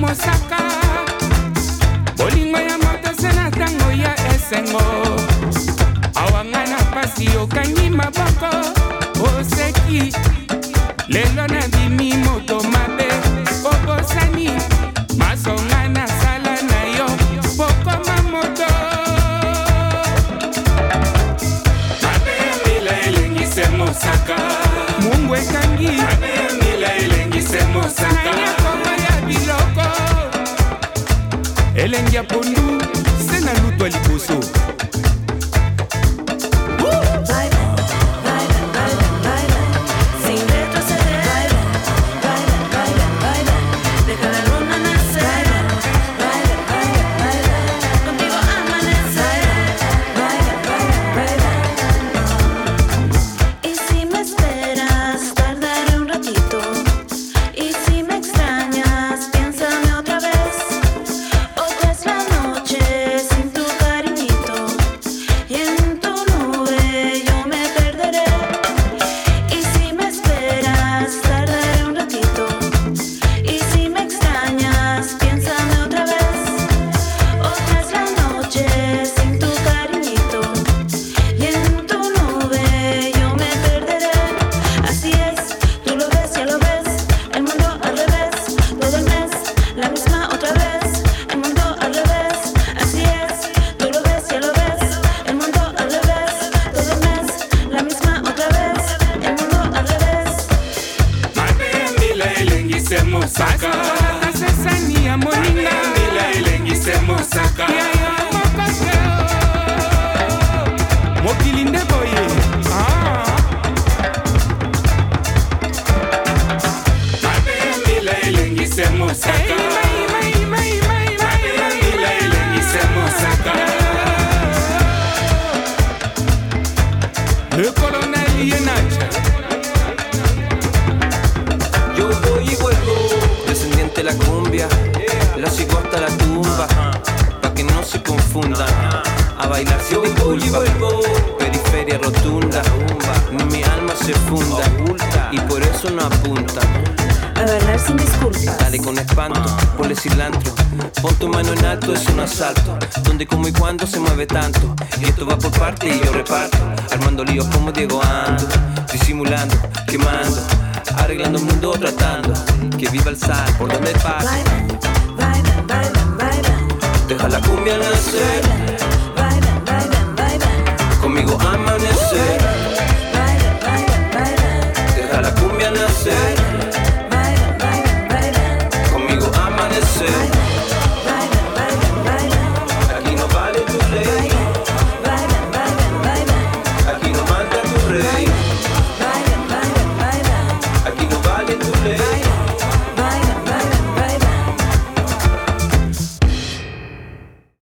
mosaka. Bolingo ya moto sena tango ya esengo. Awangana pasi okangi maboko. Oseki lelo na bimi moto mabe. Obosani masonga na sala na yo. Poko mamoto mabe mila elengi se mosaka. Mungu ekangi mabe mila elengi se mosaka. Nanya kongo ya biloko elengi ya pondu sena luto liboso. Donde, como y cuándo se mueve tanto. Y esto va por parte y yo reparto. Armando líos como Diego ando. Disimulando, quemando. Arreglando el mundo, tratando. Que viva el sal por donde pasa. Bailan, bailan, bailan. Deja la cumbia nacer. Bailan, bailan, bailan. Conmigo amanecer. Bailan, bailan, bailan. Deja la cumbia nacer.